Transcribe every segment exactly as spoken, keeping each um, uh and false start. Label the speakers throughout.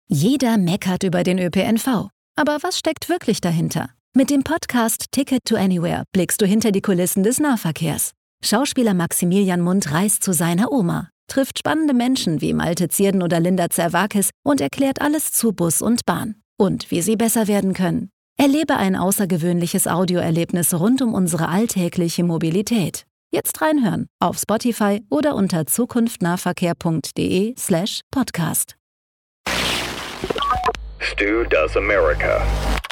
Speaker 1: Jeder meckert über den Ö P N V. Aber was steckt wirklich dahinter? Mit dem Podcast Ticket to Anywhere blickst du hinter die Kulissen des Nahverkehrs. Schauspieler Maximilian Mundt reist zu seiner Oma, trifft spannende Menschen wie Malte Zierden oder Linda Zerwakis und erklärt alles zu Bus und Bahn. Und wie sie besser werden können. Erlebe ein außergewöhnliches Audioerlebnis rund um unsere alltägliche Mobilität. Jetzt reinhören auf Spotify oder unter zukunftnahverkehr.de slash podcast.
Speaker 2: Stu Does America.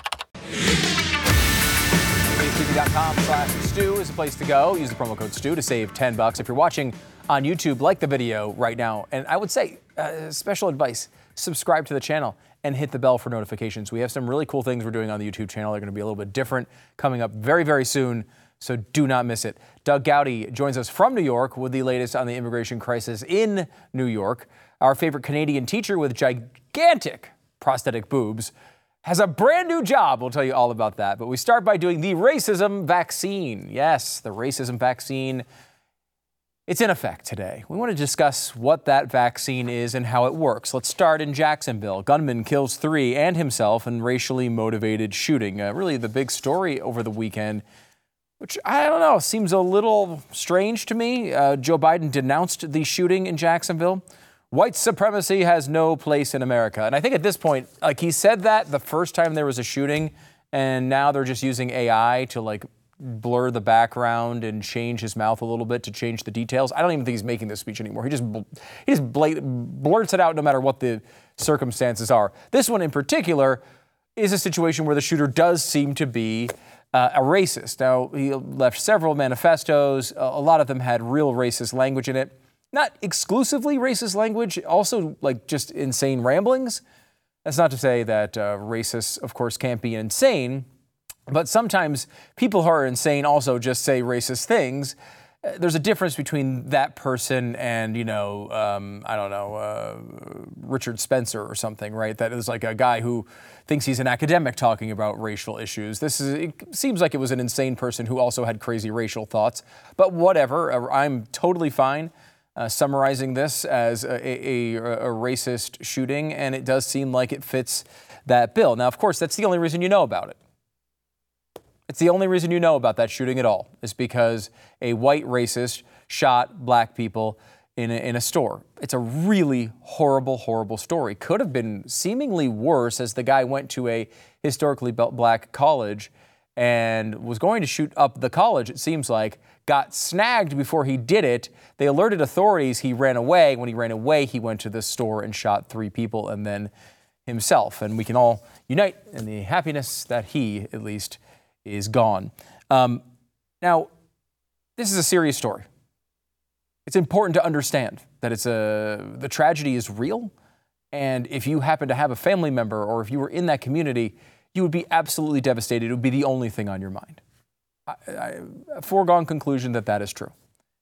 Speaker 3: YouTube.com slash Stu is the place to go. Use the promo code Stu to save ten bucks. If you're watching on YouTube, like the video right now. And I would say, uh, special advice, subscribe to the channel and hit the bell for notifications. We have some really cool things we're doing on the YouTube channel. They're going to be a little bit different coming up very, very soon. So do not miss it. Doug Gowdy joins us from New York with the latest on the immigration crisis in New York. Our favorite Canadian teacher with gigantic prosthetic boobs has a brand new job. We'll tell you all about that. But we start by doing the racism vaccine. Yes, the racism vaccine. It's in effect today. We want to discuss what that vaccine is and how it works. Let's start in Jacksonville. Gunman kills three and himself in racially motivated shooting. Uh, really the big story over the weekend, which I don't know, seems a little strange to me. Uh, Joe Biden denounced the shooting in Jacksonville. White supremacy has no place in America. And I think at this point, like he said that the first time there was a shooting, and now they're just using A I to like blur the background and change his mouth a little bit to change the details. I don't even think he's making this speech anymore. He just he just blat- blurts it out no matter what the circumstances are. This one in particular is a situation where the shooter does seem to be uh, a racist. Now, he left several manifestos. A lot of them had real racist language in it. Not exclusively racist language, also like just insane ramblings. That's not to say that uh, racists, of course, can't be insane. But sometimes people who are insane also just say racist things. Uh, there's a difference between that person and, you know, um, I don't know, uh, Richard Spencer or something, right? That is like a guy who thinks he's an academic talking about racial issues. This is, it seems like it was an insane person who also had crazy racial thoughts. But whatever, uh, I'm totally fine uh, summarizing this as a, a, a racist shooting, and it does seem like it fits that bill. Now, of course, that's the only reason you know about it. It's the only reason you know about that shooting at all, is because a white racist shot black people in a, in a store. It's a really horrible, horrible story. Could have been seemingly worse, as the guy went to a historically black college and was going to shoot up the college, it seems like, got snagged before he did it. They alerted authorities. He ran away. When he ran away, he went to the store and shot three people and then himself. And we can all unite in the happiness that he, at least, is gone. Um, now, this is a serious story. It's important to understand that it's a the tragedy is real, and if you happen to have a family member or if you were in that community, you would be absolutely devastated. It would be the only thing on your mind. I, I, a foregone conclusion that that is true.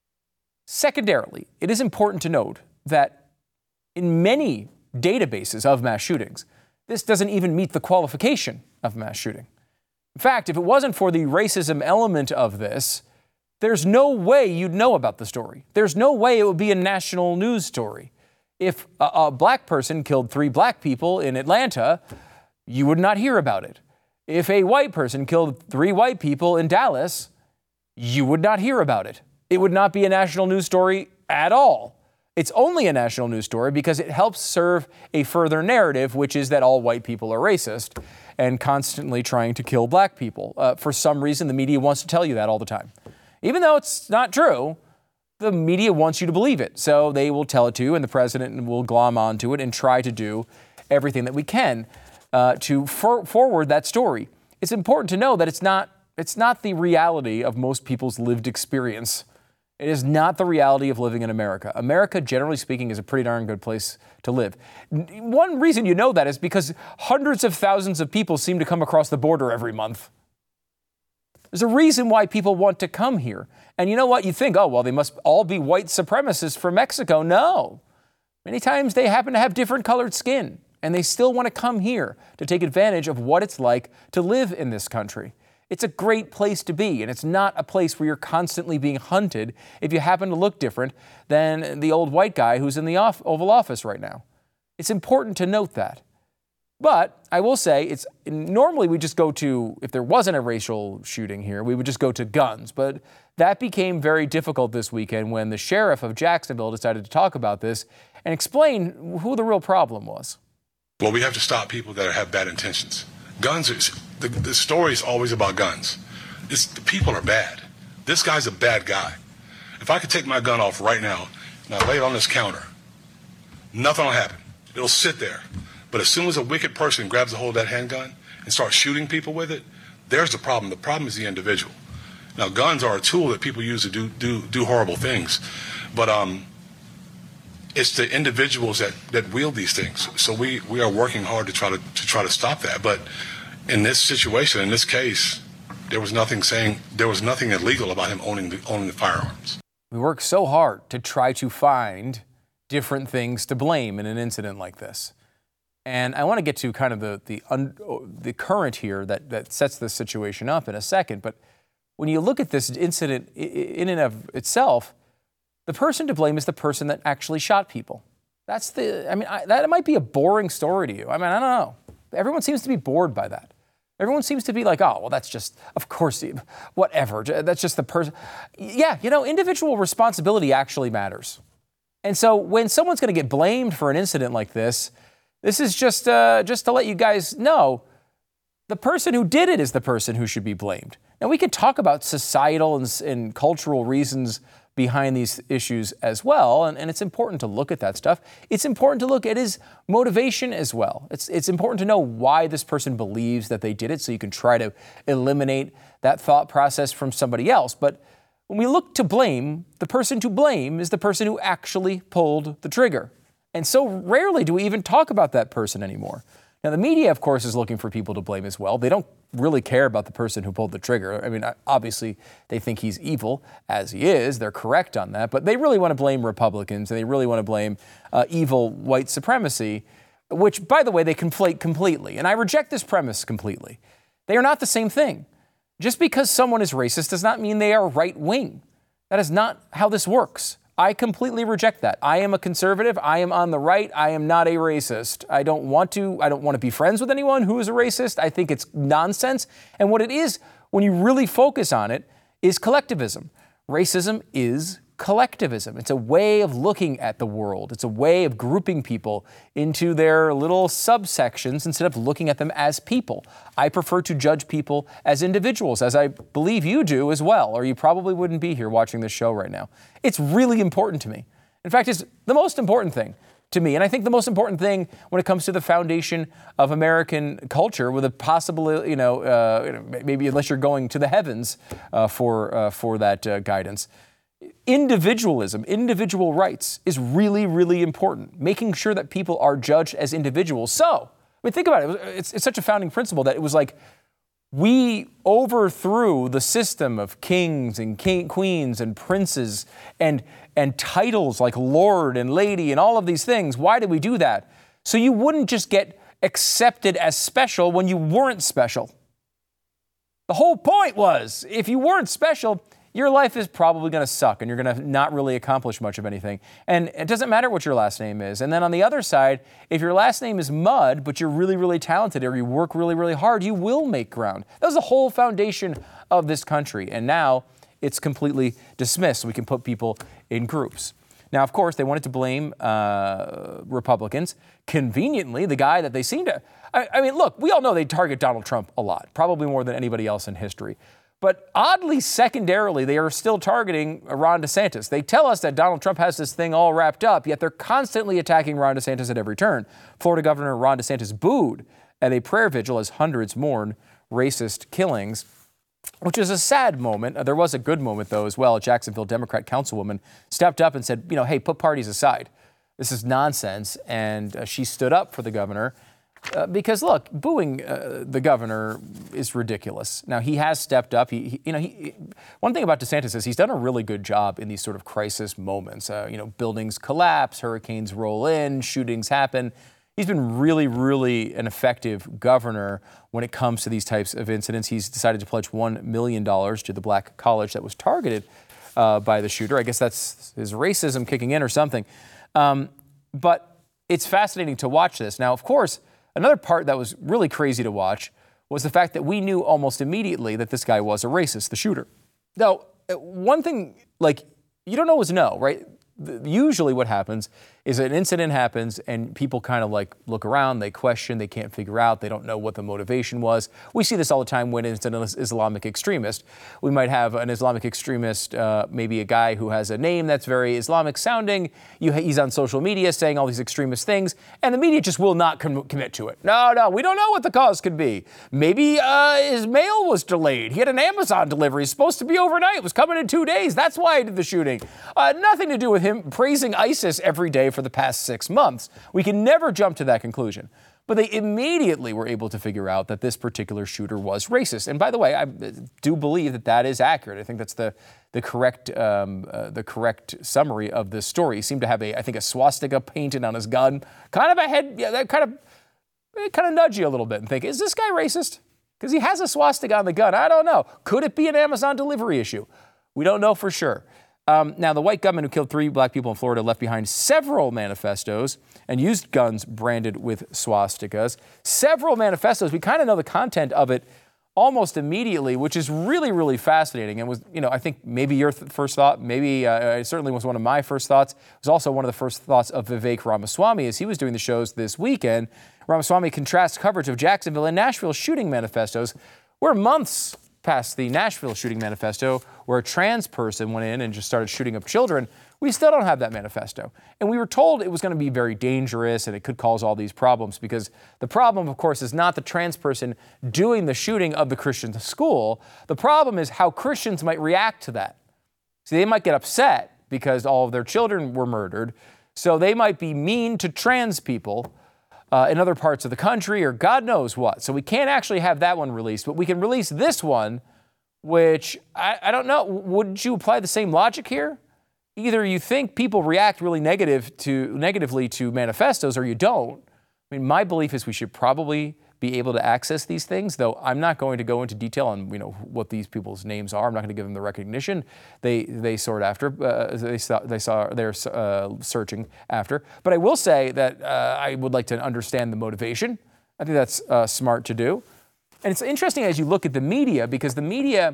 Speaker 3: Secondarily, it is important to note that in many databases of mass shootings, this doesn't even meet the qualification of mass shooting. In fact, if it wasn't for the racism element of this, there's no way you'd know about the story. There's no way it would be a national news story. If a, a black person killed three black people in Atlanta, you would not hear about it. If a white person killed three white people in Dallas, you would not hear about it. It would not be a national news story at all. It's only a national news story because it helps serve a further narrative, which is that all white people are racist and constantly trying to kill black people. Uh, for some reason, the media wants to tell you that all the time. Even though it's not true, the media wants you to believe it. So they will tell it to you, and the president will glom onto it and try to do everything that we can uh, to for- forward that story. It's important to know that it's not, it's not the reality of most people's lived experience. It is not the reality of living in America. America, generally speaking, is a pretty darn good place to live. One reason you know that is because hundreds of thousands of people seem to come across the border every month. There's a reason why people want to come here. And you know what? You think, oh, well, they must all be white supremacists from Mexico. No. Many times they happen to have different colored skin, and they still want to come here to take advantage of what it's like to live in this country. It's a great place to be, and it's not a place where you're constantly being hunted if you happen to look different than the old white guy who's in the off- Oval Office right now. It's important to note that. But I will say, it's normally we just go to, if there wasn't a racial shooting here, we would just go to guns. But that became very difficult this weekend when the sheriff of Jacksonville decided to talk about this and explain who the real problem was.
Speaker 4: Well, we have to stop people that have bad intentions. Guns, are, the, the story is always about guns. It's, the people are bad. This guy's a bad guy. If I could take my gun off right now and I lay it on this counter, nothing will happen. It'll sit there. But as soon as a wicked person grabs a hold of that handgun and starts shooting people with it, there's the problem. The problem is the individual. Now, guns are a tool that people use to do do, do horrible things, but um, it's the individuals that, that wield these things. So we, we are working hard to try to to try to stop that. But in this situation, in this case, there was nothing saying there was nothing illegal about him owning the, owning the firearms.
Speaker 3: We work so hard to try to find different things to blame in an incident like this. And I want to get to kind of the the, un, the current here that, that sets this situation up in a second. But when you look at this incident in and of itself, the person to blame is the person that actually shot people. That's the, I mean, I, that might be a boring story to you. I mean, I don't know. Everyone seems to be bored by that. Everyone seems to be like, oh, well, that's just, of course, whatever. That's just the person. Yeah, you know, individual responsibility actually matters. And so when someone's going to get blamed for an incident like this, this is just uh, just to let you guys know, the person who did it is the person who should be blamed. Now, we can talk about societal and, and cultural reasons behind these issues as well, and, and it's important to look at that stuff. It's important to look at his motivation as well. It's, it's important to know why this person believes that they did it, so you can try to eliminate that thought process from somebody else. But when we look to blame, the person to blame is the person who actually pulled the trigger. And so rarely do we even talk about that person anymore. Now, the media, of course, is looking for people to blame as well. They don't really care about the person who pulled the trigger. I mean, obviously, they think he's evil, as he is. They're correct on that. But they really want to blame Republicans, and they really want to blame uh, evil white supremacy, which, by the way, they conflate completely. And I reject this premise completely. They are not the same thing. Just because someone is racist does not mean they are right-wing. That is not how this works. I completely reject that. I am a conservative. I am on the right. I am not a racist. I don't want to, I don't want to be friends with anyone who is a racist. I think it's nonsense. And what it is, when you really focus on it, is collectivism. Racism is collectivism. It's a way of looking at the world. It's a way of grouping people into their little subsections instead of looking at them as people. I prefer to judge people as individuals, as I believe you do as well, or you probably wouldn't be here watching this show right now. It's really important to me. In fact, it's the most important thing to me. And I think the most important thing when it comes to the foundation of American culture, with a possible, you know, uh, maybe unless you're going to the heavens uh, for, uh, for that uh, guidance, individualism, individual rights is really, really important. Making sure that people are judged as individuals. So, I mean, think about it. It's, it's such a founding principle that it was like we overthrew the system of kings and king, queens and princes and, and titles like Lord and Lady and all of these things. Why did we do that? So you wouldn't just get accepted as special when you weren't special. The whole point was, if you weren't special, your life is probably going to suck and you're going to not really accomplish much of anything. And it doesn't matter what your last name is. And then on the other side, if your last name is Mudd, but you're really, really talented or you work really, really hard, you will make ground. That was the whole foundation of this country. And now it's completely dismissed. We can put people in groups. Now, of course, they wanted to blame uh, Republicans. Conveniently, the guy that they seem to... I, I mean, look, we all know they target Donald Trump a lot, probably more than anybody else in history. But oddly, secondarily, they are still targeting Ron DeSantis. They tell us that Donald Trump has this thing all wrapped up, yet they're constantly attacking Ron DeSantis at every turn. Florida Governor Ron DeSantis booed at a prayer vigil as hundreds mourn racist killings, which is a sad moment. There was a good moment, though, as well. A Jacksonville Democrat councilwoman stepped up and said, you know, hey, put parties aside. This is nonsense. And uh, she stood up for the governor. Uh, because, look, booing uh, the governor is ridiculous. Now, he has stepped up. He, he you know, he, one thing about DeSantis is he's done a really good job in these sort of crisis moments. Uh, you know, buildings collapse, hurricanes roll in, shootings happen. He's been really, really an effective governor when it comes to these types of incidents. He's decided to pledge one million dollars to the black college that was targeted uh, by the shooter. I guess that's his racism kicking in or something. Um, but it's fascinating to watch this. Now, of course, Another part that was really crazy to watch was the fact that we knew almost immediately that this guy was a racist, the shooter. Now, one thing, like, you don't always know, right? Usually what happens is an incident happens and people kind of like look around, they question, they can't figure out, they don't know what the motivation was. We see this all the time when it's an Islamic extremist. We might have an Islamic extremist, uh, maybe a guy who has a name that's very Islamic sounding. You, he's on social media saying all these extremist things, and the media just will not com- commit to it. No, no, we don't know what the cause could be. Maybe uh, his mail was delayed. He had an Amazon delivery. It's supposed to be overnight. It was coming in two days. That's why he did the shooting. Uh, nothing to do with him praising ISIS every day for the past six months. We can never jump to that conclusion. But they immediately were able to figure out that this particular shooter was racist. And by the way, I do believe that that is accurate. I think that's the the correct um, uh, the correct summary of this story. He seemed to have a, I think, a swastika painted on his gun. Kind of a head, yeah, that kind of kind of nudge you a little bit and think, is this guy racist? Because he has a swastika on the gun. I don't know. Could it be an Amazon delivery issue? We don't know for sure. Um, now, the white gunman who killed three black people in Florida left behind several manifestos and used guns branded with swastikas. Several manifestos. We kind of know the content of it almost immediately, which is really, really fascinating. And was, you know, I think maybe your th- first thought, maybe uh, it certainly was one of my first thoughts. It was also one of the first thoughts of Vivek Ramaswamy as he was doing the shows this weekend. Ramaswamy contrasts coverage of Jacksonville and Nashville shooting manifestos. We're months past the Nashville shooting manifesto, where a trans person went in and just started shooting up children. We still don't have that manifesto. And we were told it was going to be very dangerous and it could cause all these problems, because the problem, of course, is not the trans person doing the shooting of the Christian school. The problem is how Christians might react to that. See, they might get upset because all of their children were murdered, so they might be mean to trans people Uh, in other parts of the country, or God knows what. So we can't actually have that one released, but we can release this one, which I, I don't know. Would you apply the same logic here? Either you think people react really negative to negatively to manifestos, or you don't. I mean, my belief is we should probably be able to access these things, though I'm not going to go into detail on, you know, what these people's names are. I'm not going to give them the recognition they they sought after. Uh, they saw they saw they're uh, searching after. But I will say that uh, I would like to understand the motivation. I think that's uh, smart to do. And it's interesting as you look at the media, because the media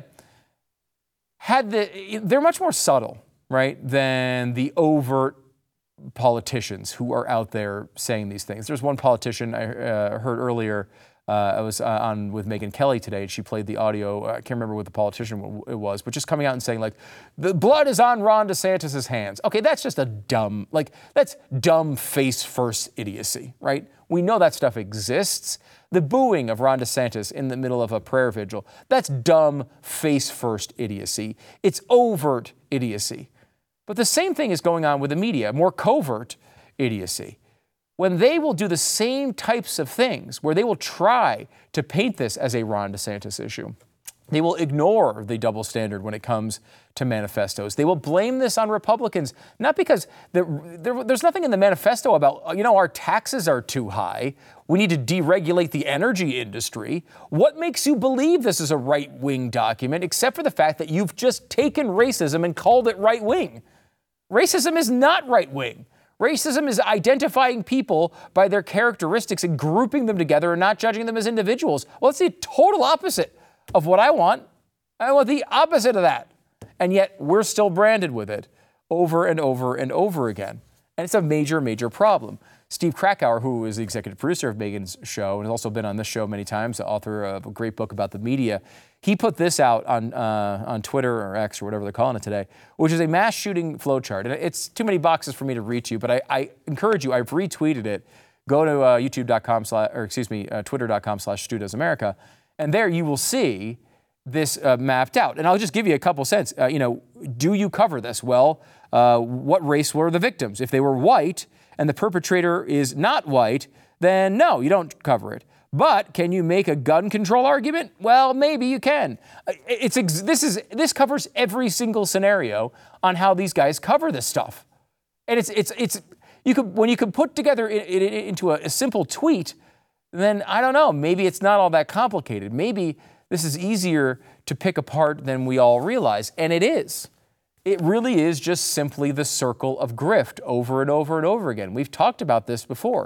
Speaker 3: had the they're much more subtle, right, than the overt politicians who are out there saying these things. There's one politician I uh, heard earlier. Uh, I was uh, on with Megyn Kelly today, and she played the audio. I can't remember what the politician it was, but just coming out and saying, like, the blood is on Ron DeSantis' hands. Okay, that's just a dumb, like, that's dumb face-first idiocy, right? We know that stuff exists. The booing of Ron DeSantis in the middle of a prayer vigil, that's dumb face-first idiocy. It's overt idiocy. But the same thing is going on with the media, more covert idiocy. When they will do the same types of things, where they will try to paint this as a Ron DeSantis issue. They will ignore the double standard when it comes to manifestos. They will blame this on Republicans, not because there, there, there's nothing in the manifesto about, you know, our taxes are too high. We need to deregulate the energy industry. What makes you believe this is a right-wing document, except for the fact that you've just taken racism and called it right-wing? Racism is not right-wing. Racism is identifying people by their characteristics and grouping them together and not judging them as individuals. Well, it's the total opposite of what I want. I want the opposite of that. And yet we're still branded with it over and over and over again. And it's a major, major problem. Steve Krakauer, who is the executive producer of Megyn's show and has also been on this show many times, the author of a great book about the media, he put this out on uh, on Twitter or X or whatever they're calling it today, which is a mass shooting flowchart. And it's too many boxes for me to read to you, but I, I encourage you, I've retweeted it. Go to uh, youtube.com slash, or excuse me, uh, twitter.com slash Stu Does America, and there you will see this uh, mapped out. And I'll just give you a couple cents. Uh, you know, do you cover this? Well, uh, what race were the victims? If they were white and the perpetrator is not white, then no, you don't cover it. But can you make a gun control argument? Well, maybe you can. It's ex- this is this covers every single scenario on how these guys cover this stuff, and it's it's it's you could when you could put together it, it, it into a, a simple tweet, then I don't know. Maybe it's not all that complicated. Maybe this is easier to pick apart than we all realize, and it is. It really is just simply the circle of grift over and over and over again. We've talked about this before.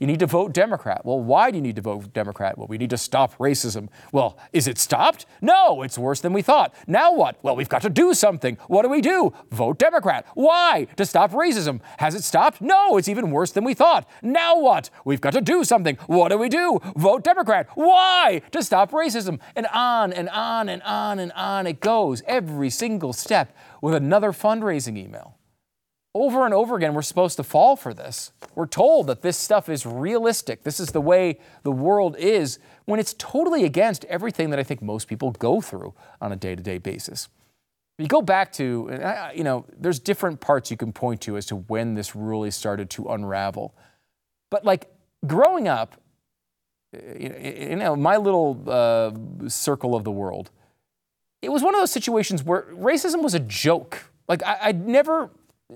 Speaker 3: You need to vote Democrat. Well, why do you need to vote Democrat? Well, we need to stop racism. Well, is it stopped? No, it's worse than we thought. Now what? Well, we've got to do something. What do we do? Vote Democrat. Why? To stop racism. Has it stopped? No, it's even worse than we thought. Now what? We've got to do something. What do we do? Vote Democrat. Why? To stop racism. And on and on and on and on it goes. Every single step with another fundraising email. Over and over again, we're supposed to fall for this. We're told that this stuff is realistic. This is the way the world is, when it's totally against everything that I think most people go through on a day-to-day basis. You go back to, you know, there's different parts you can point to as to when this really started to unravel. But like growing up, you know, my little uh, circle of the world, it was one of those situations where racism was a joke. Like I, I'd never...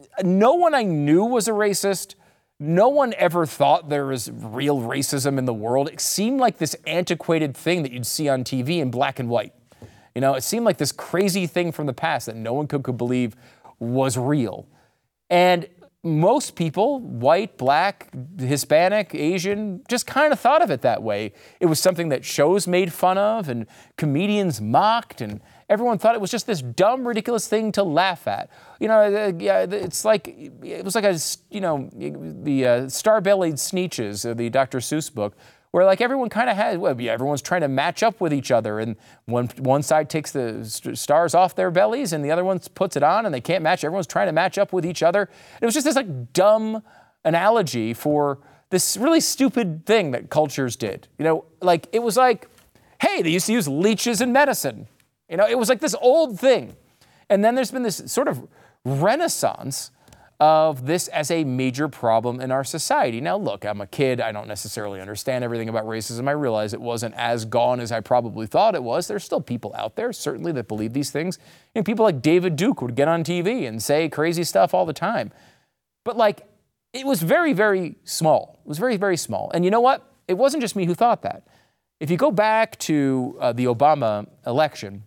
Speaker 3: No one I knew was a racist. No one ever thought there was real racism in the world. It seemed like this antiquated thing that you'd see on T V in black and white. You know, it seemed like this crazy thing from the past that no one could, could believe was real. And most people, white, black, Hispanic, Asian, just kind of thought of it that way. It was something that shows made fun of and comedians mocked, and everyone thought it was just this dumb, ridiculous thing to laugh at. You know, it's like, it was like a, you know, the uh, Star-Bellied Sneetches, uh, the Doctor Seuss book, where like everyone kind of had, well, yeah, everyone's trying to match up with each other, and one one side takes the st- stars off their bellies and the other one puts it on, and they can't match. Everyone's trying to match up with each other. It was just this like dumb analogy for this really stupid thing that cultures did. You know, like it was like, hey, they used to use leeches in medicine. You know, it was like this old thing. And then there's been this sort of renaissance of this as a major problem in our society. Now, look, I'm a kid. I don't necessarily understand everything about racism. I realize it wasn't as gone as I probably thought it was. There's still people out there, certainly, that believe these things. And people like David Duke would get on T V and say crazy stuff all the time. But, like, it was very, very small. It was very, very small. And you know what? It wasn't just me who thought that. If you go back to uh, the Obama election,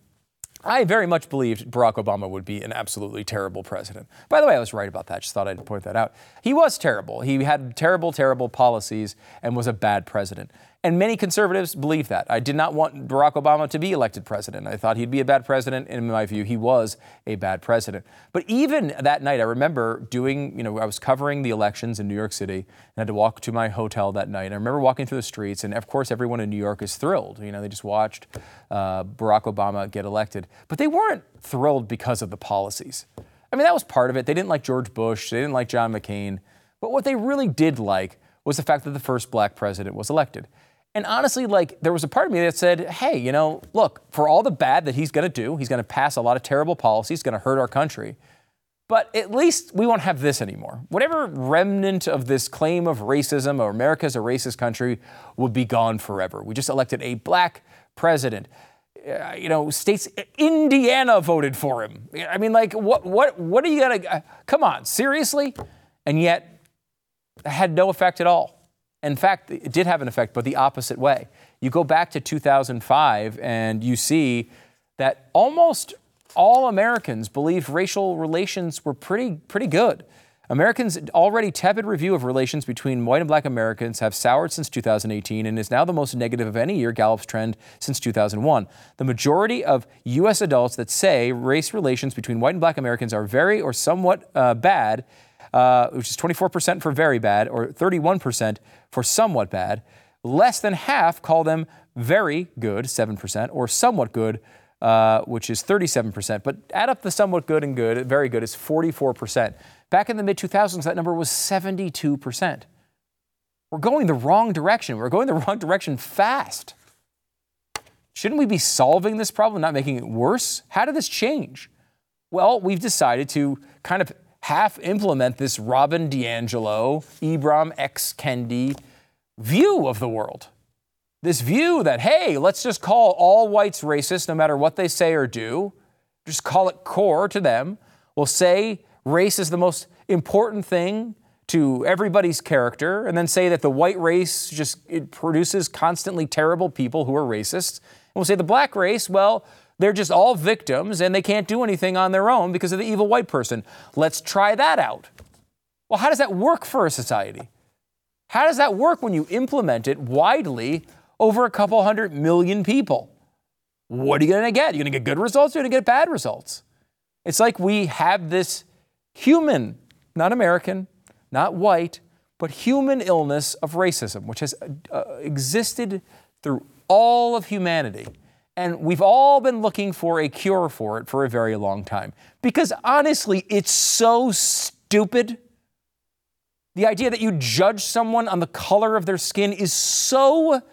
Speaker 3: I very much believed Barack Obama would be an absolutely terrible president. By the way, I was right about that. Just thought I'd point that out. He was terrible. He had terrible, terrible policies and was a bad president. And many conservatives believe that. I did not want Barack Obama to be elected president. I thought he'd be a bad president. And in my view, he was a bad president. But even that night, I remember doing, you know, I was covering the elections in New York City and had to walk to my hotel that night. And I remember walking through the streets, and of course, everyone in New York is thrilled. You know, they just watched uh, Barack Obama get elected. But they weren't thrilled because of the policies. I mean, that was part of it. They didn't like George Bush. They didn't like John McCain. But what they really did like was the fact that the first black president was elected. And honestly, like, there was a part of me that said, hey, you know, look, for all the bad that he's going to do, he's going to pass a lot of terrible policies, going to hurt our country. But at least we won't have this anymore. Whatever remnant of this claim of racism or America's a racist country would be gone forever. We just elected a black president. Uh, you know, states, Indiana voted for him. I mean, like, what, what, what are you going to, uh, come on, seriously? And yet, it had no effect at all. In fact, it did have an effect, but the opposite way. You go back to two thousand five and you see that almost all Americans believed racial relations were pretty, pretty good. Americans' already tepid review of relations between white and black Americans have soured since two thousand eighteen and is now the most negative of any year Gallup's trend since two thousand one. The majority of U S adults that say race relations between white and black Americans are very or somewhat uh, bad, uh, which is twenty-four percent for very bad or thirty-one percent for somewhat bad. Less than half call them very good, seven percent, or somewhat good, uh, which is thirty-seven percent. But add up the somewhat good and good, very good, is forty-four percent. Back in the mid two thousands, that number was seventy-two percent. We're going the wrong direction. We're going the wrong direction fast. Shouldn't we be solving this problem, not making it worse? How did this change? Well, we've decided to kind of half implement this Robin DiAngelo, Ibram X. Kendi view of the world. This view that, hey, let's just call all whites racist no matter what they say or do. Just call it core to them. We'll say race is the most important thing to everybody's character, and then say that the white race just it produces constantly terrible people who are racists. And we'll say the black race, well, they're just all victims and they can't do anything on their own because of the evil white person. Let's try that out. Well, how does that work for a society? How does that work when you implement it widely over a couple hundred million people? What are you going to get? You're going to get good results or you're going to get bad results? It's like we have this human, not American, not white, but human illness of racism, which has uh, existed through all of humanity. And we've all been looking for a cure for it for a very long time. Because honestly, it's so stupid. The idea that you judge someone on the color of their skin is so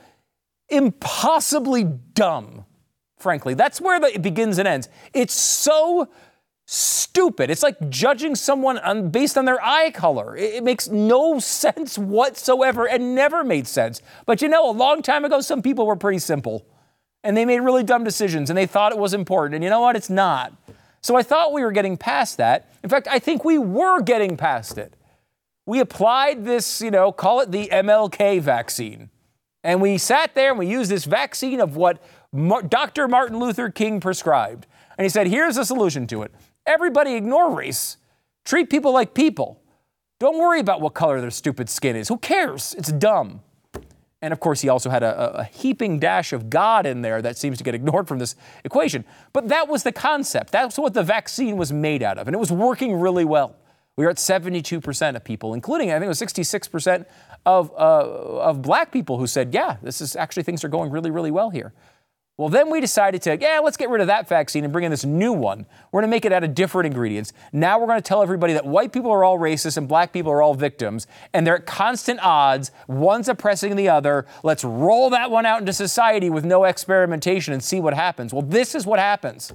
Speaker 3: impossibly dumb, frankly. That's where the, it begins and ends. It's so stupid. It's like judging someone on, based on their eye color. It, it makes no sense whatsoever and never made sense. But you know, a long time ago, some people were pretty simple. And they made really dumb decisions, and they thought it was important. And you know what? It's not. So I thought we were getting past that. In fact, I think we were getting past it. We applied this, you know, call it the M L K vaccine. And we sat there and we used this vaccine of what Mar- Doctor Martin Luther King prescribed. And he said, here's a solution to it. Everybody ignore race. Treat people like people. Don't worry about what color their stupid skin is. Who cares? It's dumb. And of course, he also had a, a heaping dash of God in there that seems to get ignored from this equation. But that was the concept. That's what the vaccine was made out of. And it was working really well. We were at seventy-two percent of people, including, I think it was sixty-six percent of, uh, of black people who said, yeah, this is actually, things are going really, really well here. Well, then we decided to, yeah, let's get rid of that vaccine and bring in this new one. We're going to make it out of different ingredients. Now we're going to tell everybody that white people are all racist and black people are all victims, and they're at constant odds. One's oppressing the other. Let's roll that one out into society with no experimentation and see what happens. Well, this is what happens.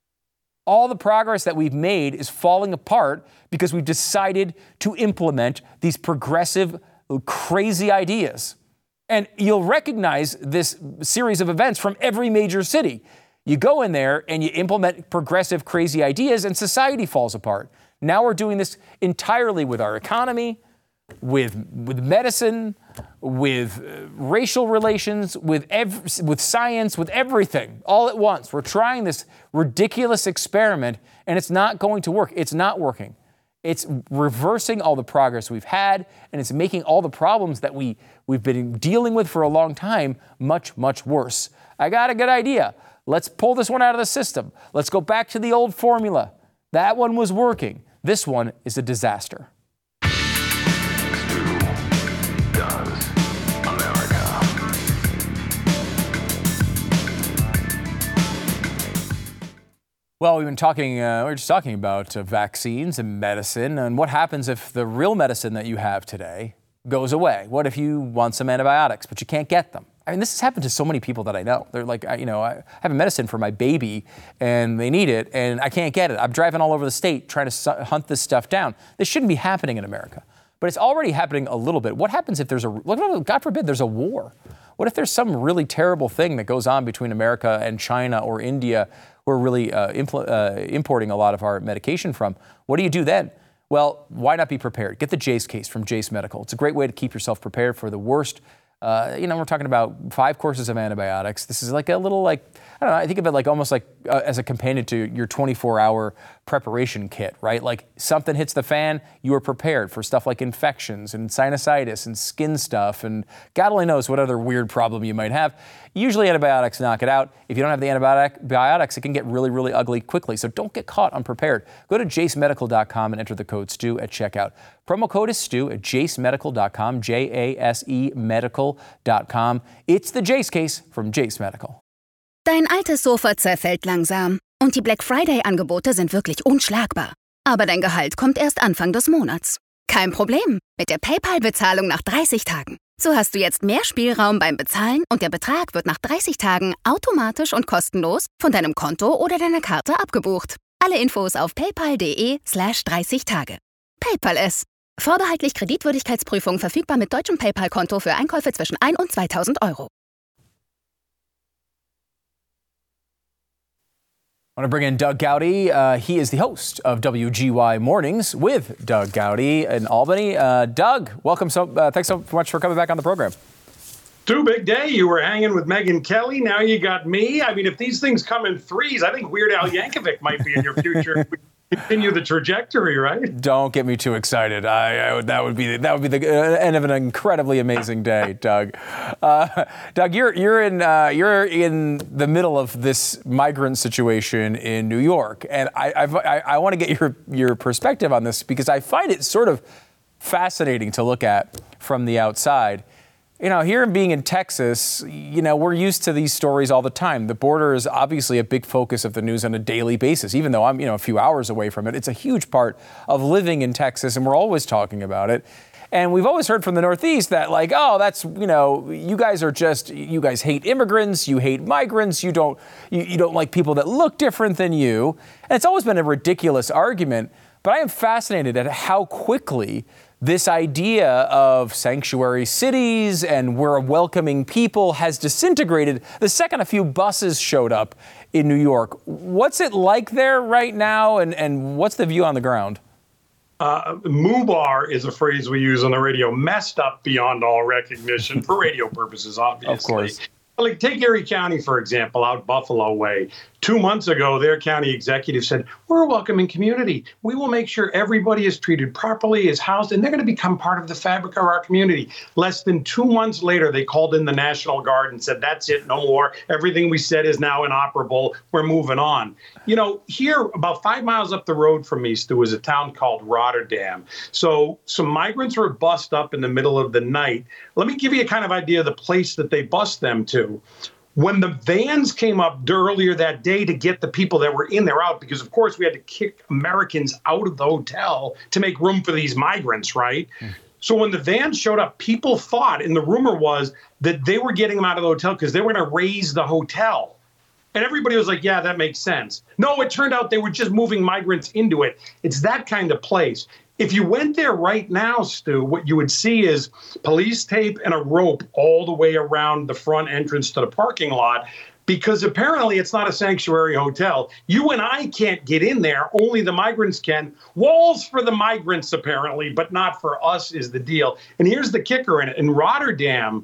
Speaker 3: All the progress that we've made is falling apart because we've decided to implement these progressive, crazy ideas. And you'll recognize this series of events from every major city. You go in there and you implement progressive, crazy ideas, and society falls apart. Now we're doing this entirely with our economy, with, with medicine, with uh, racial relations, with, ev- with science, with everything, all at once. We're trying this ridiculous experiment, and it's not going to work. It's not working. It's reversing all the progress we've had, and it's making all the problems that we, we've been dealing with for a long time much, much worse. I got a good idea. Let's pull this one out of the system. Let's go back to the old formula. That one was working. This one is a disaster. Well, we've been talking, uh, we were just talking about uh, vaccines and medicine, and what happens if the real medicine that you have today goes away? What if you want some antibiotics, but you can't get them? I mean, this has happened to so many people that I know. They're like, I, you know, I have a medicine for my baby, and they need it, and I can't get it. I'm driving all over the state trying to su- hunt this stuff down. This shouldn't be happening in America, but it's already happening a little bit. What happens if there's a, God forbid, there's a war? What if there's some really terrible thing that goes on between America and China or India? We're really uh, impl- uh, importing a lot of our medication from. What do you do then? Well, why not be prepared? Get the Jase case from Jase Medical. It's a great way to keep yourself prepared for the worst. Uh, you know, we're talking about five courses of antibiotics. This is like a little like, I don't know, I think of it like almost like uh, as a companion to your twenty-four hour preparation kit, right? Like something hits the fan, you are prepared for stuff like infections and sinusitis and skin stuff and God only knows what other weird problem you might have. Usually antibiotics knock it out. If you don't have the antibiotics, it can get really, really ugly quickly. So don't get caught unprepared. Go to jase medical dot com and enter the code STU at checkout. Promo code is STU at jase medical dot com, J A S E medical dot com. It's the Jase case from Jase Medical.
Speaker 5: Dein altes Sofa zerfällt langsam und die Black Friday-Angebote sind wirklich unschlagbar. Aber dein Gehalt kommt erst Anfang des Monats. Kein Problem, mit der PayPal-Bezahlung nach dreißig Tagen. So hast du jetzt mehr Spielraum beim Bezahlen und der Betrag wird nach dreißig Tagen automatisch und kostenlos von deinem Konto oder deiner Karte abgebucht. Alle Infos auf paypal.de slash 30 Tage. PayPal es. Vorbehaltlich Kreditwürdigkeitsprüfung verfügbar mit deutschem PayPal-Konto für Einkäufe zwischen ein und zweitausend Euro.
Speaker 3: I want to bring in Doug Gowdy. Uh, he is the host of W G Y Mornings with Doug Gowdy in Albany. Uh, Doug, welcome. So, uh, thanks so much for coming back on the program.
Speaker 6: Two big day. You were hanging with Megyn Kelly. Now you got me. I mean, if these things come in threes, I think Weird Al Yankovic might be in your future. continue the trajectory, right?
Speaker 3: Don't get me too excited. I, I that would be that would be the uh, end of an incredibly amazing day, Doug. Uh, Doug, you're you're in uh, you're in the middle of this migrant situation in New York, and I I've, I, I want to get your your perspective on this because I find it sort of fascinating to look at from the outside. You know, here being in Texas, you know, we're used to these stories all the time. The border is obviously a big focus of the news on a daily basis. Even though I'm, you know, a few hours away from it, it's a huge part of living in Texas, and we're always talking about it. And we've always heard from the Northeast that, like, oh, that's, you know, you guys are just, you guys hate immigrants, you hate migrants, you don't, you, you don't like people that look different than you. And it's always been a ridiculous argument. But I am fascinated at how quickly this idea of sanctuary cities and we're a welcoming people has disintegrated the second a few buses showed up in New York. What's it like there right now, and, and what's the view on the ground?
Speaker 6: Uh, MUBAR is a phrase we use on the radio, messed up beyond all recognition for radio purposes, obviously.
Speaker 3: Of course.
Speaker 6: Like, take Erie County, for example, out Buffalo way. Two months ago, their county executive said, we're a welcoming community. We will make sure everybody is treated properly, is housed, and they're going to become part of the fabric of our community. Less than two months later, they called in the National Guard and said, that's it, no more. Everything we said is now inoperable. We're moving on. You know, here, about five miles up the road from me, Stu, is a town called Rotterdam. So some migrants were bussed up in the middle of the night. Let me give you a kind of idea of the place that they bussed them to. When the vans came up earlier that day to get the people that were in there out, because, of course, we had to kick Americans out of the hotel to make room for these migrants, right? Mm. So when the vans showed up, people thought, and the rumor was, that they were getting them out of the hotel because they were going to raise the hotel. And everybody was like, yeah, that makes sense. No, it turned out they were just moving migrants into it. It's that kind of place. If you went there right now, Stu, what you would see is police tape and a rope all the way around the front entrance to the parking lot, because apparently it's not a sanctuary hotel. You and I can't get in there. Only the migrants can. Walls for the migrants, apparently, but not for us is the deal. And here's the kicker in it. In Rotterdam,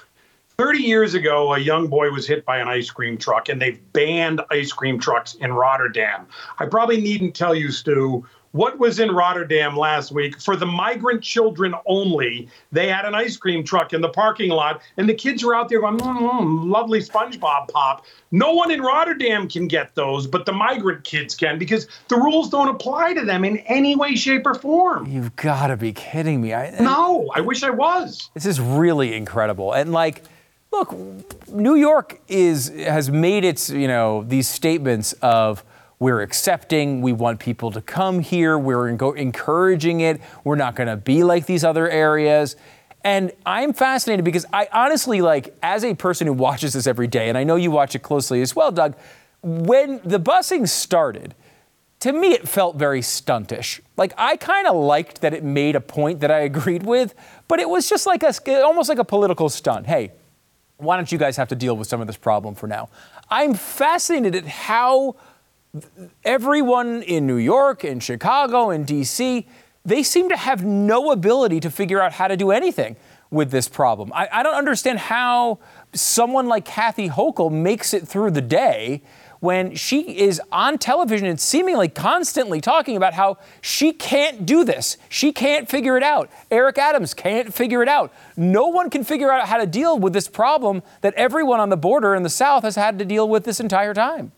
Speaker 6: thirty years ago, a young boy was hit by an ice cream truck, and they've banned ice cream trucks in Rotterdam. I probably needn't tell you, Stu, what was in Rotterdam last week. For the migrant children only, they had an ice cream truck in the parking lot, and the kids were out there going, mm, lovely SpongeBob pop. No one in Rotterdam can get those, but the migrant kids can, because the rules don't apply to them in any way, shape, or form.
Speaker 3: You've got to be kidding me. I,
Speaker 6: no, I wish I was.
Speaker 3: This is really incredible. And, like, look, New York is has made its, you know, these statements of, we're accepting, we want people to come here, we're encouraging it, we're not going to be like these other areas. And I'm fascinated because I honestly, like, as a person who watches this every day, and I know you watch it closely as well, Doug, when the busing started, to me it felt very stuntish. Like, I kind of liked that it made a point that I agreed with, but it was just like a, almost like a political stunt. Hey, why don't you guys have to deal with some of this problem for now? I'm fascinated at how everyone in New York, in Chicago, in D C, they seem to have no ability to figure out how to do anything with this problem. I, I don't understand how someone like Kathy Hochul makes it through the day when she is on television and seemingly constantly talking about how she can't do this. She can't figure it out. Eric Adams can't figure it out. No one can figure out how to deal with this problem that everyone on the border in the South has had to deal with this entire time.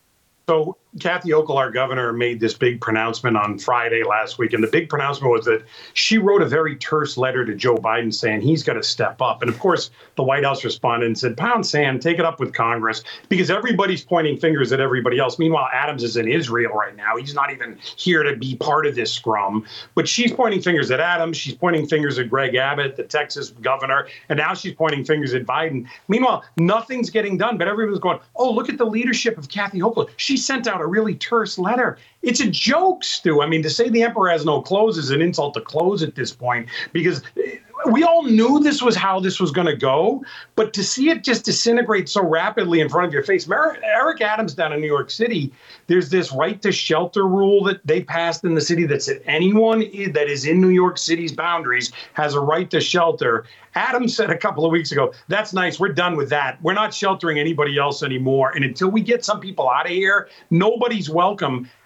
Speaker 6: So Kathy Hochul, our governor, made this big pronouncement on Friday last week. And the big pronouncement was that she wrote a very terse letter to Joe Biden saying he's got to step up. And of course, the White House responded and said, pound sand, take it up with Congress, because everybody's pointing fingers at everybody else. Meanwhile, Adams is in Israel right now. He's not even here to be part of this scrum. But she's pointing fingers at Adams. She's pointing fingers at Greg Abbott, the Texas governor. And now she's pointing fingers at Biden. Meanwhile, nothing's getting done. But everyone's going, oh, look at the leadership of Kathy Hochul. She sent out a really terse letter. It's a joke, Stu. I mean, to say the emperor has no clothes is an insult to clothes at this point, because we all knew this was how this was going to go. But to see it just disintegrate so rapidly in front of your face, Eric Adams down in New York City, there's this right to shelter rule that they passed in the city that said anyone that is in New York City's boundaries has a right to shelter. Adams said a couple of weeks ago, that's nice. We're done with that. We're not sheltering anybody else anymore. And until we get some people out of here, nobody's welcome.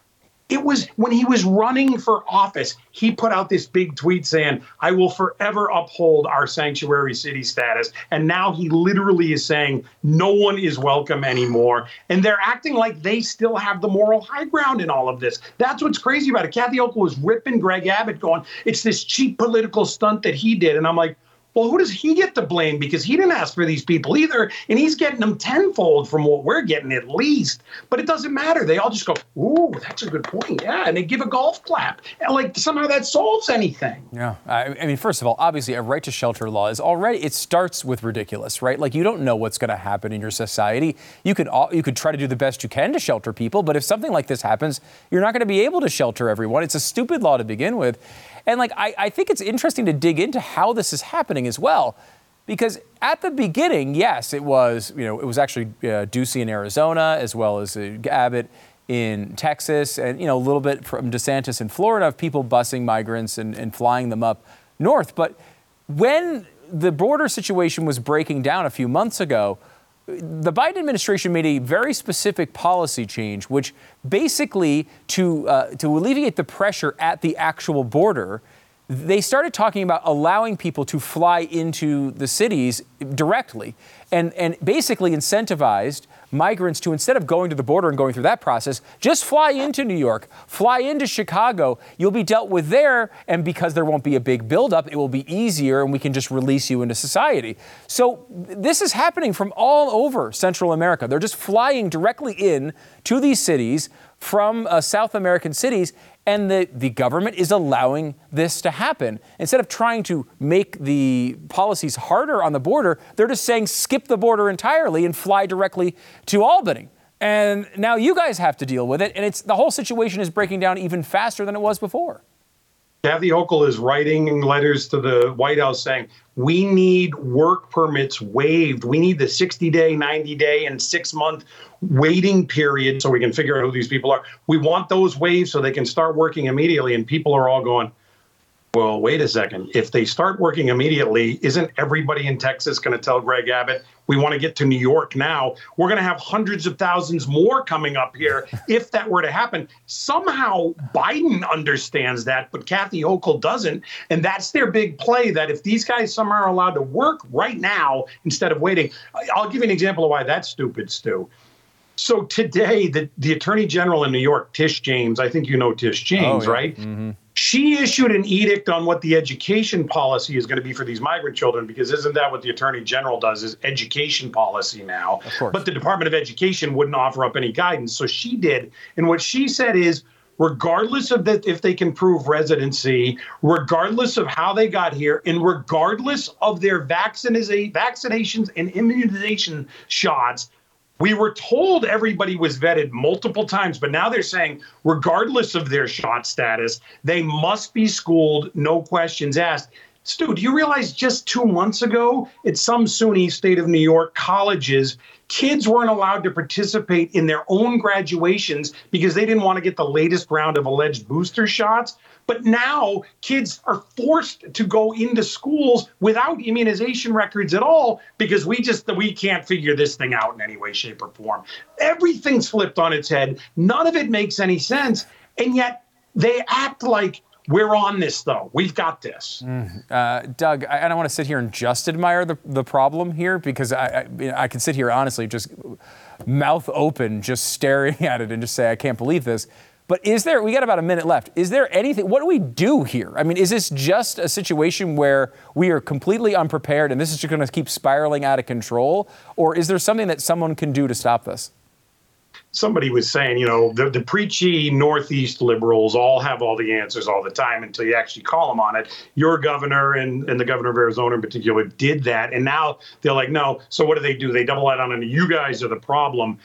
Speaker 6: It was when he was running for office, he put out this big tweet saying, I will forever uphold our sanctuary city status. And now he literally is saying no one is welcome anymore. And they're acting like they still have the moral high ground in all of this. That's what's crazy about it. Kathy Hochul was ripping Greg Abbott going, it's this cheap political stunt that he did. And I'm like, well, who does he get to blame? Because he didn't ask for these people either. And he's getting them tenfold from what we're getting at least. But it doesn't matter. They all just go, ooh, that's a good point. Yeah. And they give a golf clap. And like somehow that solves anything.
Speaker 3: Yeah. I, I mean, first of all, obviously a right to shelter law is already, it starts with ridiculous, right? Like you don't know what's going to happen in your society. You could, you could try to do the best you can to shelter people. But if something like this happens, you're not going to be able to shelter everyone. It's a stupid law to begin with. And like, I, I think it's interesting to dig into how this is happening as well, because at the beginning, yes, it was, you know, it was actually uh, Ducey in Arizona, as well as uh, Abbott in Texas, and, you know, a little bit from DeSantis in Florida of people busing migrants and, and flying them up north. But when the border situation was breaking down a few months ago, the Biden administration made a very specific policy change, which basically to uh, to alleviate the pressure at the actual border, they started talking about allowing people to fly into the cities directly and, and basically incentivized migrants to, instead of going to the border and going through that process, just fly into New York, fly into Chicago. You'll be dealt with there. And because there won't be a big buildup, it will be easier and we can just release you into society. So this is happening from all over Central America. They're just flying directly in to these cities from uh, South American cities. And the, the government is allowing this to happen. Instead of trying to make the policies harder on the border, they're just saying skip the border entirely and fly directly to Albany. And now you guys have to deal with it. And it's the whole situation is breaking down even faster than it was before.
Speaker 6: Kathy Hochul is writing letters to the White House saying, we need work permits waived. We need the sixty day, ninety day, and six month waiting period so we can figure out who these people are. We want those waived so they can start working immediately. And people are all going, well, wait a second. If they start working immediately, isn't everybody in Texas going to tell Greg Abbott, we want to get to New York now? We're going to have hundreds of thousands more coming up here if that were to happen. Somehow Biden understands that, but Kathy Hochul doesn't. And that's their big play, that if these guys somehow are allowed to work right now instead of waiting. I'll give you an example of why that's stupid, Stu. So today, the, the Attorney General in New York, Tish James, I think you know Tish James, oh, yeah. right? Mm-hmm. She issued an edict on what the education policy is going to be for these migrant children, because isn't that what the Attorney General does, is education policy now?
Speaker 3: Of course.
Speaker 6: But the Department of Education wouldn't offer up any guidance. So she did. And what she said is, regardless of that, if they can prove residency, regardless of how they got here, and regardless of their vaccina- vaccinations and immunization shots, we were told everybody was vetted multiple times, but now they're saying, regardless of their shot status, they must be schooled, no questions asked. Stu, do you realize just two months ago at some SUNY state of New York colleges, kids weren't allowed to participate in their own graduations because they didn't want to get the latest round of alleged booster shots? But now kids are forced to go into schools without immunization records at all because we just we can't figure this thing out in any way, shape, or form. Everything's flipped on its head. None of it makes any sense. And yet they act like we're on this, though. We've got this.
Speaker 3: Mm. Uh, Doug, I, I don't want to sit here and just admire the, the problem here, because I, I, I can sit here honestly just mouth open, just staring at it and just say, I can't believe this. But is there, we got about a minute left. Is there anything, what do we do here? I mean, is this just a situation where we are completely unprepared and this is just going to keep spiraling out of control? Or is there something that someone can do to stop this?
Speaker 6: Somebody was saying, you know, the, the preachy Northeast liberals all have all the answers all the time until you actually call them on it. Your governor and, and the governor of Arizona in particular did that. And now they're like, no. So what do they do? They double that on, and you guys are the problem.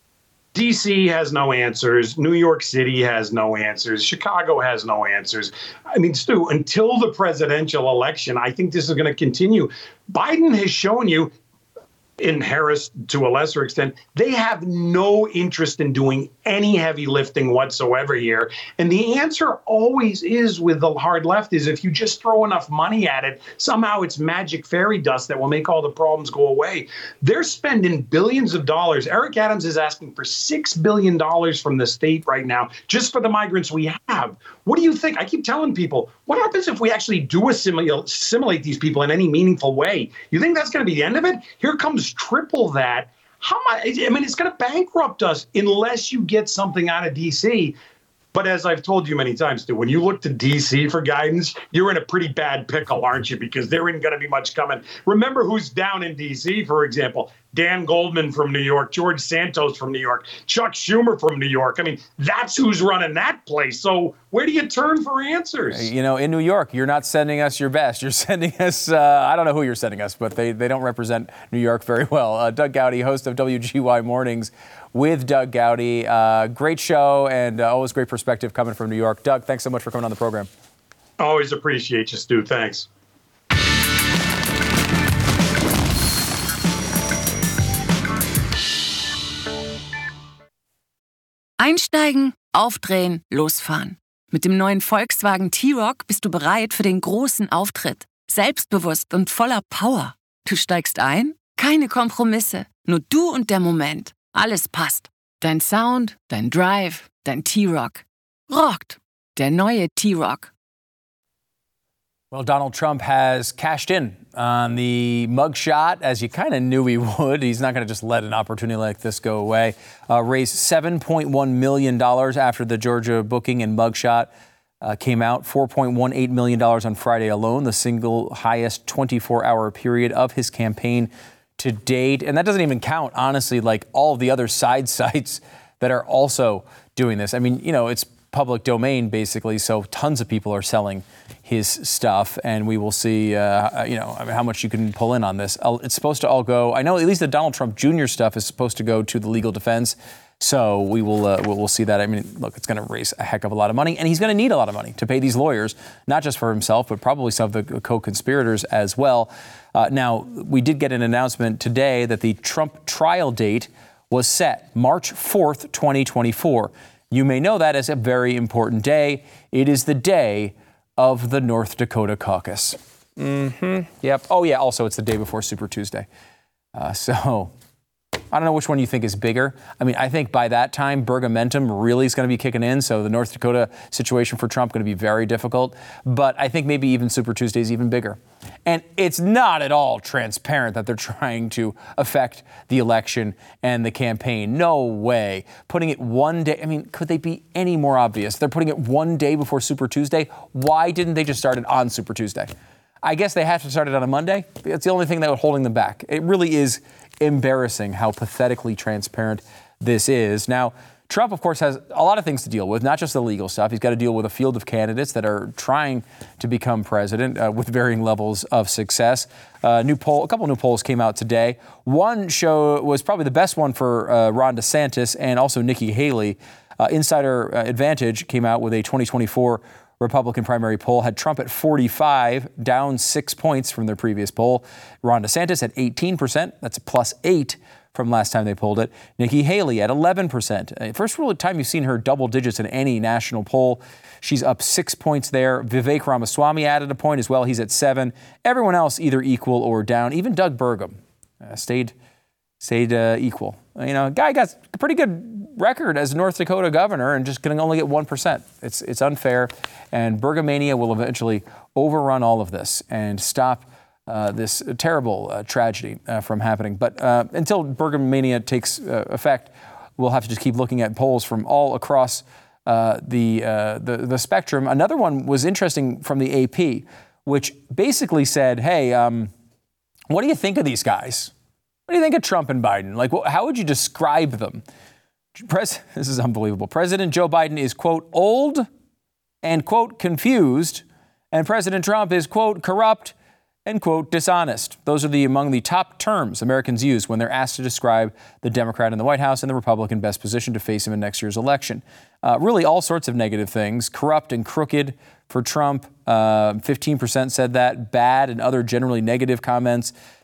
Speaker 6: D C has no answers. New York City has no answers. Chicago has no answers. I mean, Stu, until the presidential election, I think this is going to continue. Biden has shown you in Harris to a lesser extent, they have no interest in doing any heavy lifting whatsoever here. And the answer always is with the hard left is if you just throw enough money at it, somehow it's magic fairy dust that will make all the problems go away. They're spending billions of dollars. Eric Adams is asking for six billion dollars from the state right now, just for the migrants we have. What do you think? I keep telling people, what happens if we actually do assimilate, assimilate these people in any meaningful way? You think that's going to be the end of it? Here comes triple that. How much? I mean, it's going to bankrupt us unless you get something out of D C. But as I've told you many times, too, when you look to D C for guidance, you're in a pretty bad pickle, aren't you? Because there isn't going to be much coming. Remember who's down in D C, for example. Dan Goldman from New York, George Santos from New York, Chuck Schumer from New York. I mean, that's who's running that place. So where do you turn for answers?
Speaker 3: You know, in New York, you're not sending us your best. You're sending us, uh, I don't know who you're sending us, but they, they don't represent New York very well. Uh, Doug Gowdy, host of W G Y Mornings with Doug Gowdy. Uh, great show and uh, always great perspective coming from New York. Doug, thanks so much for coming on the program.
Speaker 6: Always appreciate you, Stu. Thanks.
Speaker 7: Einsteigen, aufdrehen, losfahren. Mit dem neuen Volkswagen T-Roc bist du bereit für den großen Auftritt. Selbstbewusst und voller Power. Du steigst ein? Keine Kompromisse. Nur du und der Moment. Alles passt. Dein Sound, dein Drive, dein T-Roc. Rockt. Der neue T-Roc.
Speaker 3: Well, Donald Trump has cashed in on the mugshot, as you kind of knew he would. He's not going to just let an opportunity like this go away. Uh, raised seven point one million dollars after the Georgia booking and mugshot uh, came out. four point one eight million dollars on Friday alone, the single highest twenty-four hour period of his campaign to date. And that doesn't even count, honestly, like all of the other side sites that are also doing this. I mean, you know, it's public domain, basically, so tons of people are selling his stuff, and we will see, uh, you know, I mean, how much you can pull in on this. It's supposed to all go, I know at least the Donald Trump Junior stuff is supposed to go to the legal defense, so we will uh, we'll see that. I mean, look, it's going to raise a heck of a lot of money, and he's going to need a lot of money to pay these lawyers, not just for himself, but probably some of the co-conspirators as well. Uh, now, we did get an announcement today that the Trump trial date was set March fourth, twenty twenty-four. You may know that as a very important day. It is the day of the North Dakota caucus. Mm-hmm. Yep. Oh, yeah. Also, it's the day before Super Tuesday. Uh, so I don't know which one you think is bigger. I mean, I think by that time, Bergamentum really is going to be kicking in. So the North Dakota situation for Trump going to be very difficult. But I think maybe even Super Tuesday is even bigger. And it's not at all transparent that they're trying to affect the election and the campaign. No way. Putting it one day, I mean, could they be any more obvious? They're putting it one day before Super Tuesday. Why didn't they just start it on Super Tuesday? I guess they have to start it on a Monday. It's the only thing that was holding them back. It really is embarrassing how pathetically transparent this is. Now, Trump, of course, has a lot of things to deal with, not just the legal stuff. He's got to deal with a field of candidates that are trying to become president uh, with varying levels of success. Uh, new poll, a couple new polls came out today. One show was probably the best one for uh, Ron DeSantis and also Nikki Haley. Uh, Insider Advantage came out with a twenty twenty-four Republican primary poll, had Trump at forty-five, down six points from their previous poll. Ron DeSantis at eighteen percent. That's a plus eight from last time they polled it. Nikki Haley at eleven percent. First real time you've seen her double digits in any national poll. She's up six points there. Vivek Ramaswamy added a point as well. He's at seven. Everyone else either equal or down. Even Doug Burgum uh, stayed stayed uh, equal. You know, guy got a pretty good record as North Dakota governor and just going to only get one percent. It's it's unfair, and Burgamania will eventually overrun all of this and stop uh, this terrible uh, tragedy uh, from happening. But uh, until Burgamania takes uh, effect, we'll have to just keep looking at polls from all across uh, the, uh, the the spectrum. Another one was interesting from the A P, which basically said, hey, um, what do you think of these guys? What do you think of Trump and Biden? Like, how would you describe them? Pres- this is unbelievable. President Joe Biden is, quote, old and, quote, confused. And President Trump is, quote, corrupt and, quote, dishonest. Those are the among the top terms Americans use when they're asked to describe the Democrat in the White House and the Republican best position to face him in next year's election. Uh, really all sorts of negative things. Corrupt and crooked for Trump. Uh, fifteen percent said that. Bad and other generally negative comments.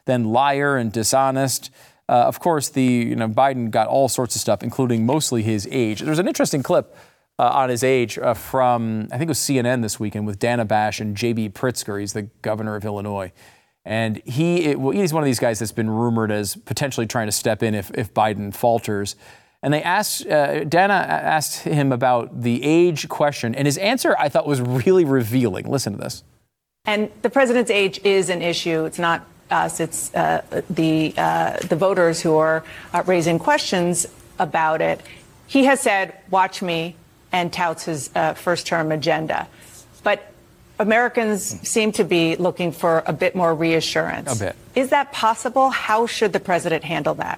Speaker 3: then liar and dishonest. Uh, of course, the you know Biden got all sorts of stuff, including mostly his age. There's an interesting clip uh, on his age uh, from, I think it was C N N this weekend with Dana Bash and J B Pritzker. He's the governor of Illinois. And he it, well, he's one of these guys that's been rumored as potentially trying to step in if, if Biden falters. And they asked, uh, Dana asked him about the age question. And his answer, I thought, was really revealing. Listen to this.
Speaker 8: And the president's age is an issue. It's not us. It's uh, the uh, the voters who are uh, raising questions about it. He has said, watch me, and touts his uh, first-term agenda. But Americans seem to be looking for a bit more reassurance.
Speaker 3: A bit.
Speaker 8: Is that possible? How should the president handle that?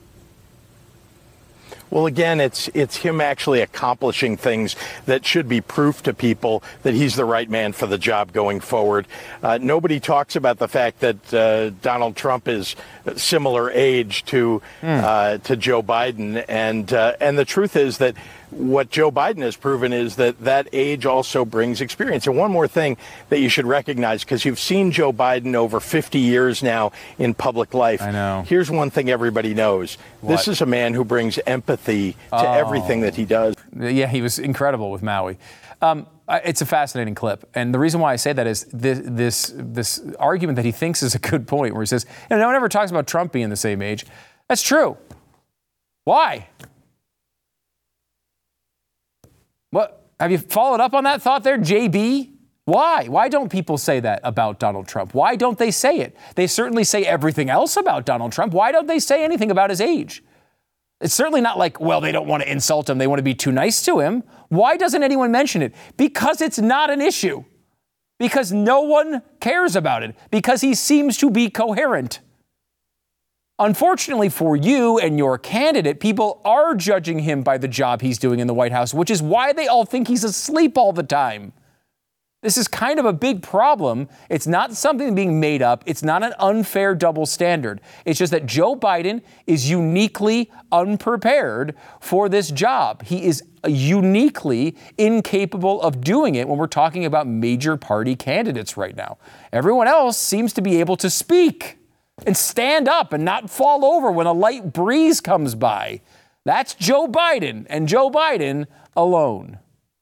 Speaker 9: Well, again, it's it's him actually accomplishing things that should be proof to people that he's the right man for the job going forward. Uh, nobody talks about the fact that uh, Donald Trump is similar age to mm. uh, to Joe Biden, and uh, and the truth is that what Joe Biden has proven is that that age also brings experience. And one more thing that you should recognize, because you've seen Joe Biden over fifty years now in public life.
Speaker 3: I know.
Speaker 9: Here's one thing everybody knows.
Speaker 3: What?
Speaker 9: This is a man who brings empathy to
Speaker 3: oh.
Speaker 9: everything that he does.
Speaker 3: Yeah, he was incredible with Maui. Um, it's a fascinating clip. And the reason why I say that is this this this argument that he thinks is a good point, where he says, you know, no one ever talks about Trump being the same age. That's true. Why? What? Have you followed up on that thought there, J B? Why? Why don't people say that about Donald Trump? Why don't they say it? They certainly say everything else about Donald Trump. Why don't they say anything about his age? It's certainly not like, well, they don't want to insult him. They want to be too nice to him. Why doesn't anyone mention it? Because it's not an issue. Because no one cares about it. Because he seems to be coherent. Unfortunately for you and your candidate, people are judging him by the job he's doing in the White House, which is why they all think he's asleep all the time. This is kind of a big problem. It's not something being made up. It's not an unfair double standard. It's just that Joe Biden is uniquely unprepared for this job. He is uniquely incapable of doing it when we're talking about major party candidates right now. Everyone else seems to be able to speak and stand up and not fall over when a light breeze comes by. That's Joe Biden, and Joe Biden alone.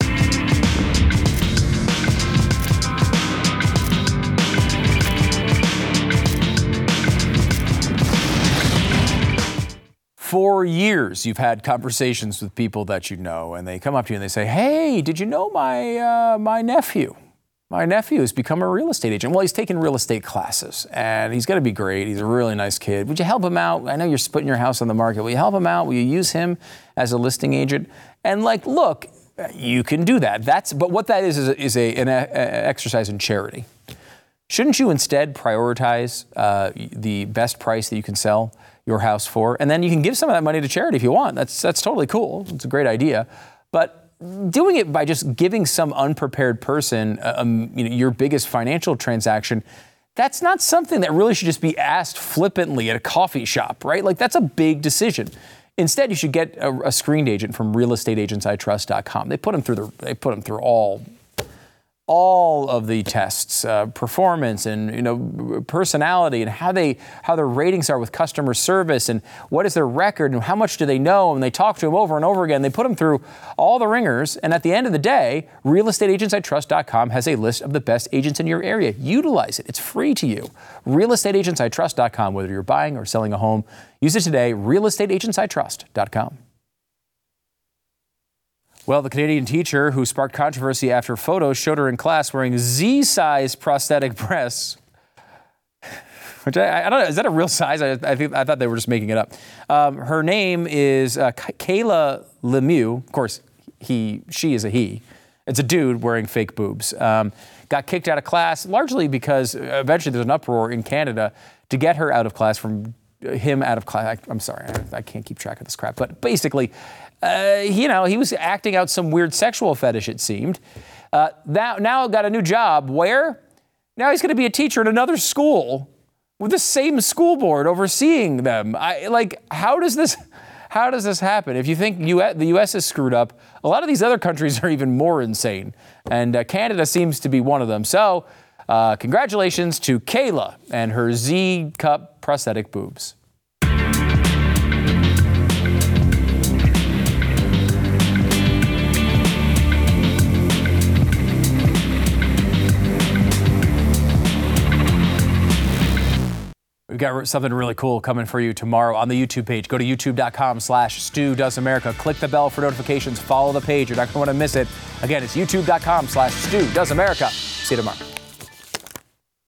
Speaker 3: For years, you've had conversations with people that you know, and they come up to you and they say, hey, did you know my uh, my nephew? My nephew has become a real estate agent. Well, he's taking real estate classes, and he's going to be great. He's a really nice kid. Would you help him out? I know you're putting your house on the market. Will you help him out? Will you use him as a listing agent? And like, look, you can do that. That's but what that is is, a, is a, an a, a exercise in charity. Shouldn't you instead prioritize uh, the best price that you can sell your house for, and then you can give some of that money to charity if you want? That's that's totally cool. It's a great idea, but doing it by just giving some unprepared person um, you know, your biggest financial transaction, that's not something that really should just be asked flippantly at a coffee shop, right? Like, that's a big decision. Instead, you should get a, a screened agent from real estate agents I trust dot com. They put them through the they put them through all. all of the tests, uh, performance and, you know, personality, and how they how their ratings are with customer service, and what is their record, and how much do they know, and they talk to them over and over again. They put them through all the ringers, and at the end of the day, real estate agents I trust dot com has a list of the best agents in your area. Utilize it. It's free to you. real estate agents I trust dot com, whether you're buying or selling a home. Use it today, real estate agents I trust dot com. Well, the Canadian teacher who sparked controversy after photos showed her in class wearing Z-size prosthetic breasts, which I, I don't know, is that a real size? I, I think I thought they were just making it up. Um, her name is uh, Kayla Lemieux. Of course, he, she is a he. It's a dude wearing fake boobs. Um, got kicked out of class largely because eventually there's an uproar in Canada to get her out of class from him out of class. I, I'm sorry, I, I can't keep track of this crap, but basically. Uh, you know, he was acting out some weird sexual fetish, it seemed. Uh, now, now got a new job. Where? Now he's going to be a teacher at another school with the same school board overseeing them. I, like, how does this, how does this happen? If you think U S, the U S is screwed up, a lot of these other countries are even more insane. And uh, Canada seems to be one of them. So Uh, congratulations to Kayla and her Z-cup prosthetic boobs. We've got something really cool coming for you tomorrow on the YouTube page. Go to youtube.com slash Stu Does America. Click the bell for notifications. Follow the page. You're not going to want to miss it. Again, it's youtube.com slash Stu Does America. See you tomorrow.